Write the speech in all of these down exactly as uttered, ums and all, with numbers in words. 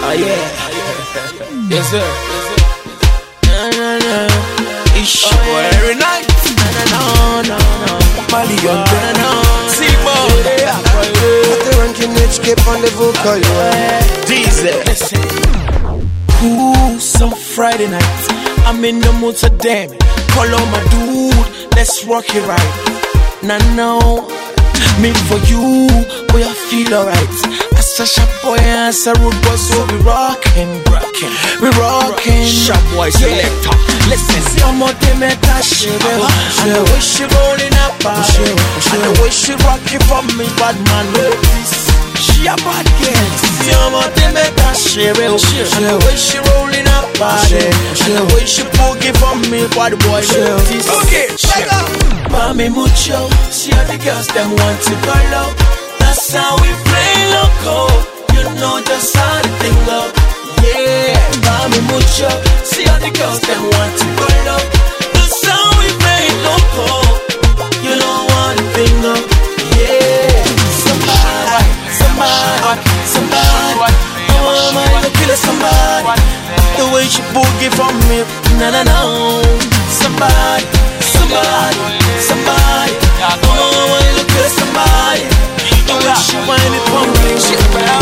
Ah, yeah. Yes, sir. Na na na. Ish. Oh, yeah. Every night. Na na na na na. Mali on na na. Simo. Put the ranking H K on the vocal. Diesel. Listen. Ooh, some Friday night. I'm in the mood to damn it. Call on my dude. Let's rock it right. Nah, no. Me for you, boy, I feel alright. As a sharp boy and as a rude boy, so we rockin', rockin', we rockin'. Sharp boy selector. Listen, see how much they make that shit, and the way she rollin' up, and the way she rockin' for me, bad man, notice. She a bad girl. See how much they make that shit, and the way she rollin' up, and the way she boogie for me, bad boy, notice. Okay, shut up. Mami mucho, see how the girls them want to go low. That's how we play loco. You know just how the thing go. Yeah, mami mucho, see how the girls them want to go low. That's how we play loco. You know how the thing go. Yeah, somebody, somebody, somebody. Oh my, you kill somebody. The way she boogie from me, na na na. Somebody, somebody. Somebody, oh, I look at somebody. The way she whine it for me, she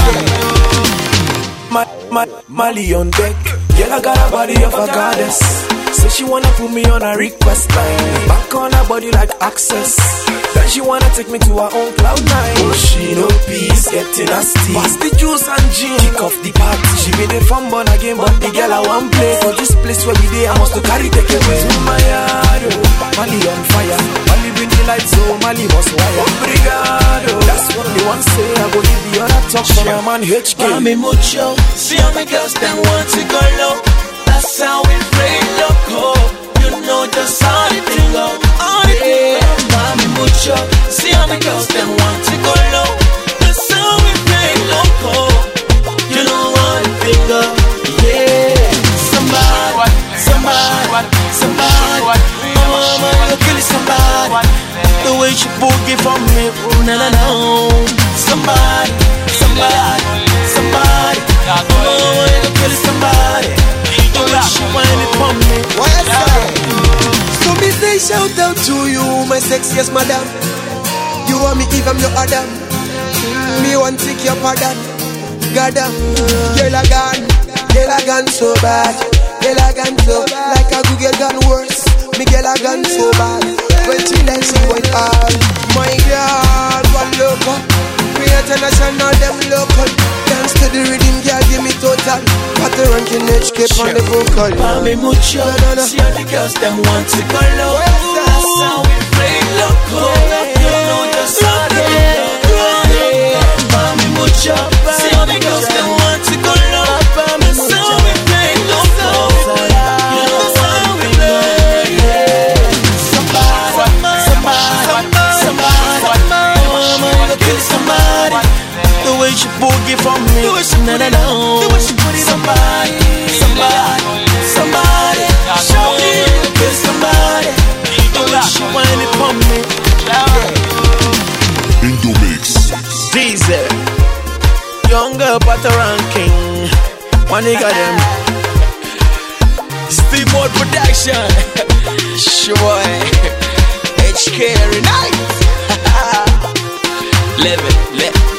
my, my, Mali on deck. Girl, I got a body of a goddess. So she wanna put me on a request line. Back on her body like access. Then she wanna take me to her own cloud nine. Oh, she no peace, getting nasty. Pass the juice and gin, kick off the party. She made it fun born again, but the girl I want play. For this place where we dey, I must to carry take away. To my yard, oh, Mali on fire. Mali bring the lights, so Mali must wire. Obrigado, that's what they want say. I go leave the other talk for my man H K. Mami mucho, see how my girls them want to go low. That's how we play loco. You know just how the thing go. Yeah, mami mucho, see how my girls them want to go low. That's how we play loco. You know how the thing go. Yeah, somebody, somebody, somebody. Oh man, you kill somebody. The way she boogie from me, na na na. Somebody, somebody, somebody. Oh, you kill somebody. The way she whine it for me. What's up? So me say shout out to you, my sexiest madam. You want me if I'm your Adam. Me want take your pardon. Goddamn, girl I gone, girl I gone so bad. Girl I gone so like a Google gone worse. Me girl I gone so bad. When she like she went hard. My girl, one loco. We international, them local. Dance to the rhythm, girl, give me total. Put the ranking H K on the vocal. Mami mucho, see how the girls them want to go low. That's how we play loco. You know just how the thing go. Mami mucho, see how the girls them want to go low. That's how we play loco. You know how we play. Somebody, somebody, somebody. Oh man, you kill somebody. The way she boogie from me, na na na. Somebody, somebody, somebody. Show me, kill somebody. The way she whine it from me. Indo Mix. Diesel, younger but the ranking. One nigga them. Steve Mode Production. Sure, H K every night. Live it, live it.